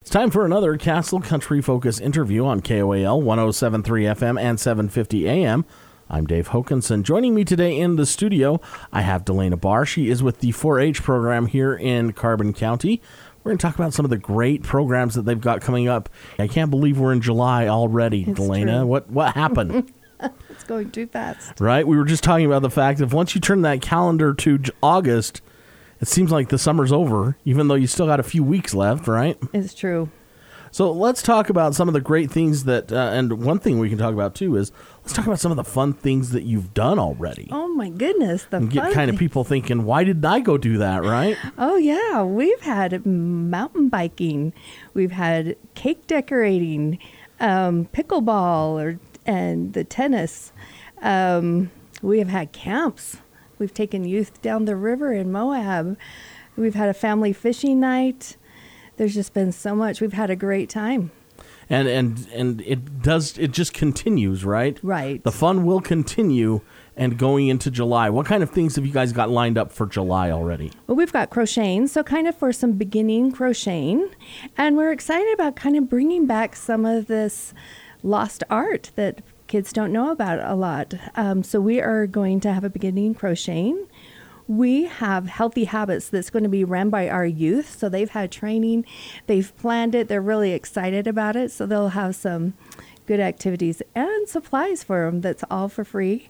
It's time for another Castle Country Focus interview on KOAL 107.3 FM and 750 AM. I'm Dave Hokanson. Joining me today in the studio, I have Delana Barr. She is with the 4-H program here in Carbon County. We're going to talk about some of the great programs that they've got coming up. I can't believe we're in July already, It's Delana. true. What happened? It's going too fast. Right? We were just talking about the fact that once you turn that calendar to August, it seems like the summer's over, even though you still got a few weeks left, right? It's true. So let's talk about some of the great things that, and one thing we can talk about too is, let's talk about some of the fun things that you've done already. Oh my goodness. And get kind of people thinking, why didn't I go do that, right? Oh yeah. We've had mountain biking. We've had cake decorating, pickleball and the tennis. We have had camps. We've taken youth down the river in Moab. We've had a family fishing night. There's just been so much. We've had a great time. And it just continues, right? Right. The fun will continue and going into July. What kind of things have you guys got lined up for July already? Well, we've got crocheting, so kind of for some beginning crocheting. And we're excited about kind of bringing back some of this lost art that kids don't know about a lot. So we are going to have a beginning crocheting. We have Healthy Habits that's going to be run by our youth. So they've had training. They've planned it. They're really excited about it. So they'll have some good activities and supplies for them that's all for free.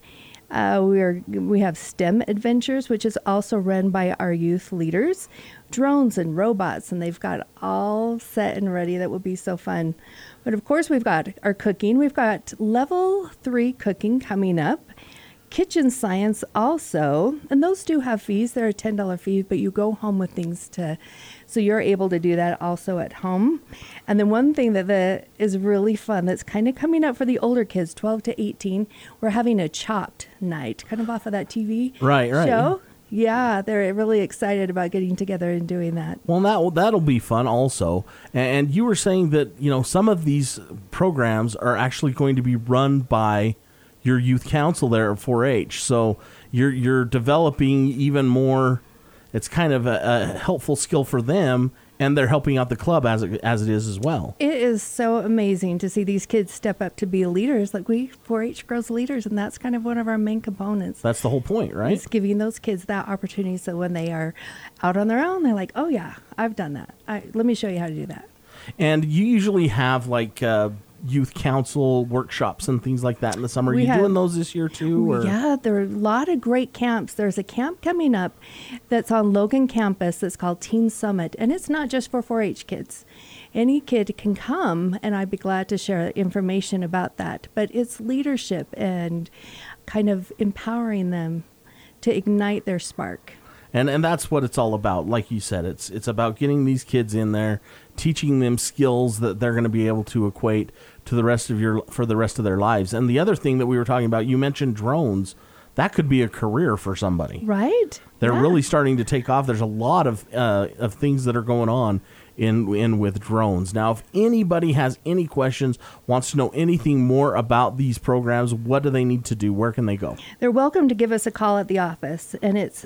We have STEM Adventures, which is also run by our youth leaders, drones and robots, and they've got all set and ready. That will be so fun. But of course, we've got our cooking. We've got level 3 cooking coming up. Kitchen science also, and those do have fees. They're a $10 fee, but you go home with things so you're able to do that also at home. And then one thing that is really fun that's kind of coming up for the older kids, 12 to 18, we're having a Chopped night, kind of off of that TV show. Yeah, they're really excited about getting together and doing that. Well, that'll be fun also. And you were saying that, some of these programs are actually going to be run by your youth council there at 4-H. So you're developing even more. It's kind of a helpful skill for them, and they're helping out the club as it is as well. It is so amazing to see these kids step up to be leaders. Like 4-H grows leaders, and that's kind of one of our main components. That's the whole point, right? It's giving those kids that opportunity so when they are out on their own, they're like, oh yeah, I've done that. Let me show you how to do that. And you usually have like youth council workshops and things like that in the summer. Are you doing those this year too? Or? Yeah, there are a lot of great camps. There's a camp coming up that's on Logan campus that's called Teen Summit, and it's not just for 4-H kids. Any kid can come, and I'd be glad to share information about that. But it's leadership and kind of empowering them to ignite their spark. And that's what it's all about. Like you said, it's about getting these kids in there, teaching them skills that they're going to be able to equate to for the rest of their lives. And the other thing that we were talking about, you mentioned drones. That could be a career for somebody. Right. They're really starting to take off. There's a lot of things that are going on in with drones. Now, if anybody has any questions, wants to know anything more about these programs, what do they need to do? Where can they go? They're welcome to give us a call at the office, and it's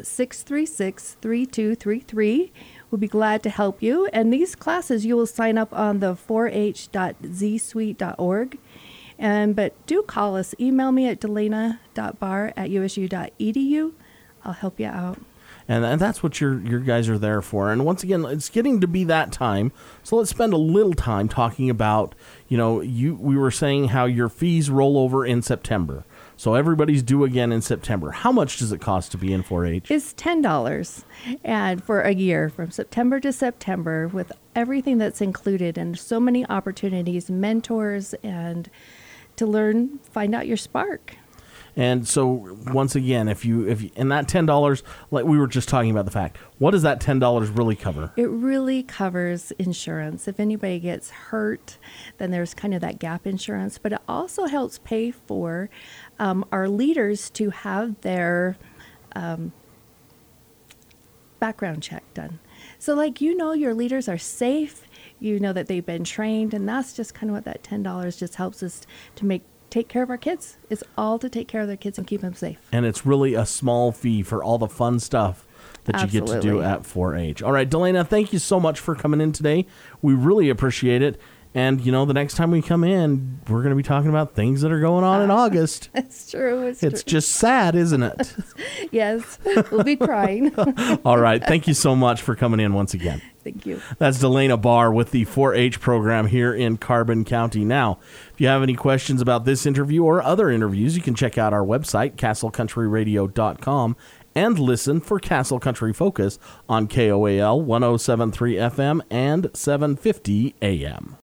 636-3233. We'll be glad to help you. And these classes, you will sign up on the 4h.zsuite.org. But do call us. Email me at delana.barr@usu.edu. I'll help you out. And that's what your guys are there for. And once again, it's getting to be that time. So let's spend a little time talking about, we were saying how your fees roll over in September. So everybody's due again in September. How much does it cost to be in 4-H? It's $10 and for a year from September to September with everything that's included and so many opportunities, mentors, and to learn, find out your spark. And so once again, if you and that $10, like we were just talking about the fact, what does that $10 really cover? It really covers insurance. If anybody gets hurt, then there's kind of that gap insurance, but it also helps pay for our leaders to have their background check done. So your leaders are safe, that they've been trained, and that's just kind of what that $10 just helps us to take care of our kids. It's all to take care of their kids and keep them safe. And it's really a small fee for all the fun stuff that you get to do Absolutely. at 4-H. All right, Delana, thank you so much for coming in today. We really appreciate it. And, the next time we come in, we're going to be talking about things that are going on in August. It's true. It's true. just sad, isn't it? Yes, we'll be crying. All right. Thank you so much for coming in once again. Thank you. That's Delana Barr with the 4-H program here in Carbon County. Now, if you have any questions about this interview or other interviews, you can check out our website, castlecountryradio.com, and listen for Castle Country Focus on KOAL 107.3 FM and 750 AM.